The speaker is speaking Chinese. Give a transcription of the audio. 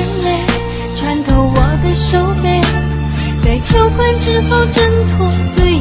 眼泪穿透我的手背，在求婚之后挣脱自